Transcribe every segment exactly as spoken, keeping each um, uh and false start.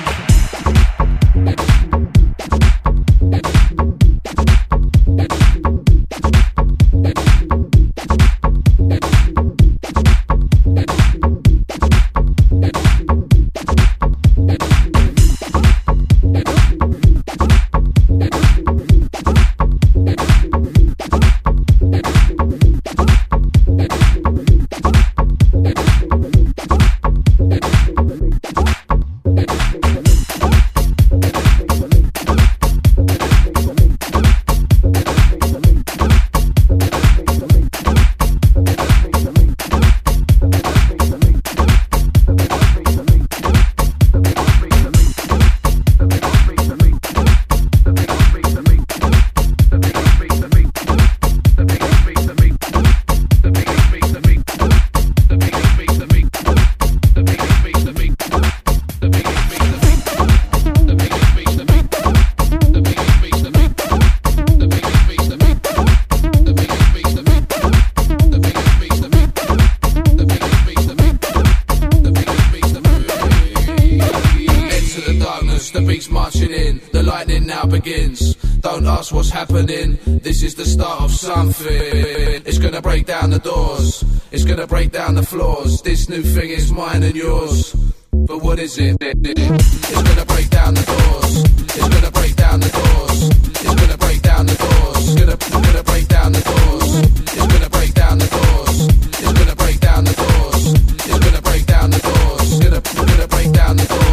What's happening? This is the start of something. It's gonna break down the doors. It's gonna break down the floors. This new thing is mine and yours. But what is it? It's gonna break down the doors. It's gonna break down the doors. It's gonna break down the doors. It's gonna, gonna break down the doors. It's gonna break down the doors. It's gonna break down the doors. It's gonna break down the doors. It's gonna, gonna break down the doors.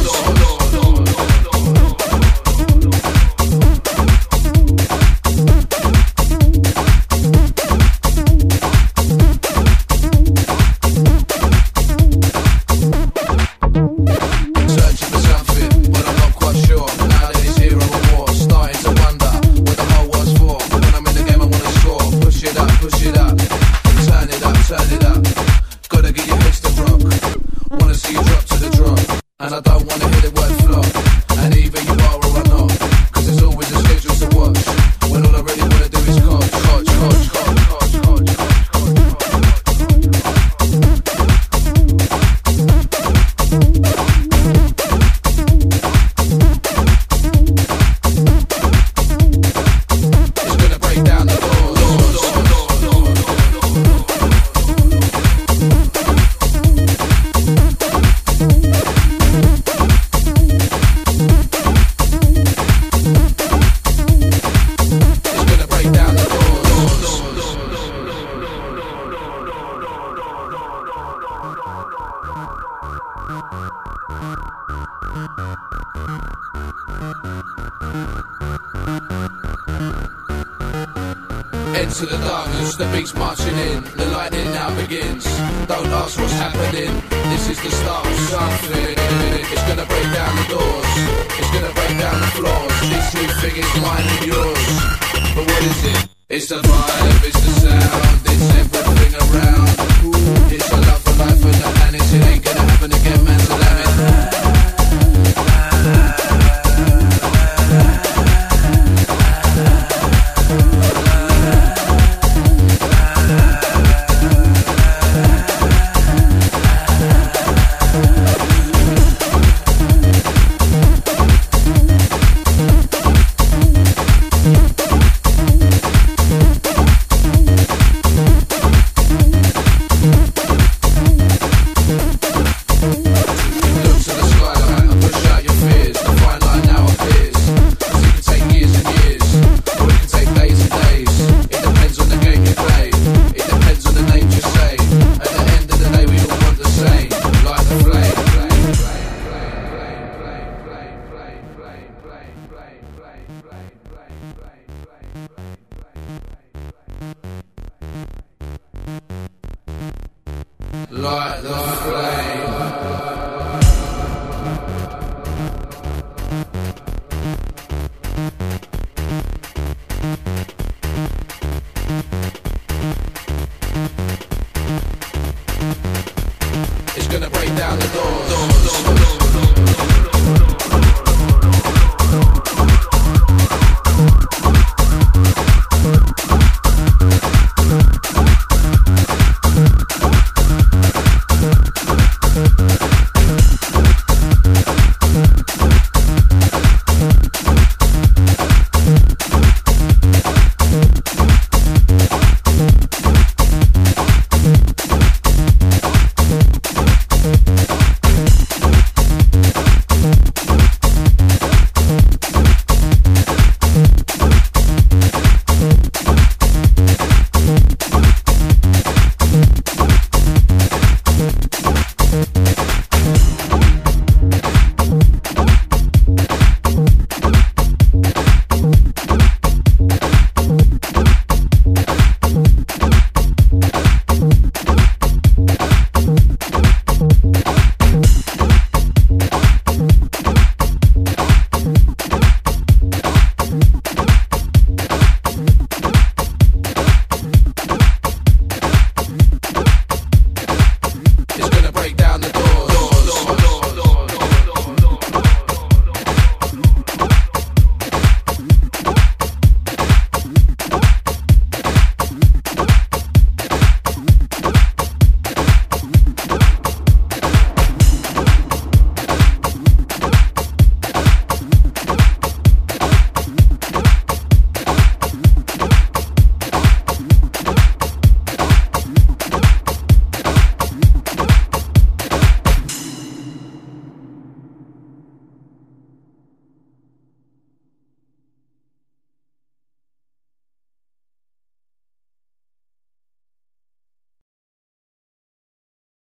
Into the darkness, the beat's marching in. The lightning now begins. Don't ask what's happening. This is the start of something. It's gonna break down the doors. It's gonna break down the floors. This new thing is mine and yours. But what is it? It's the vibe, it's the sound, it's everything around. It's a love for life and the planet. It ain't gonna happen again, man, so damn it. Light the flame.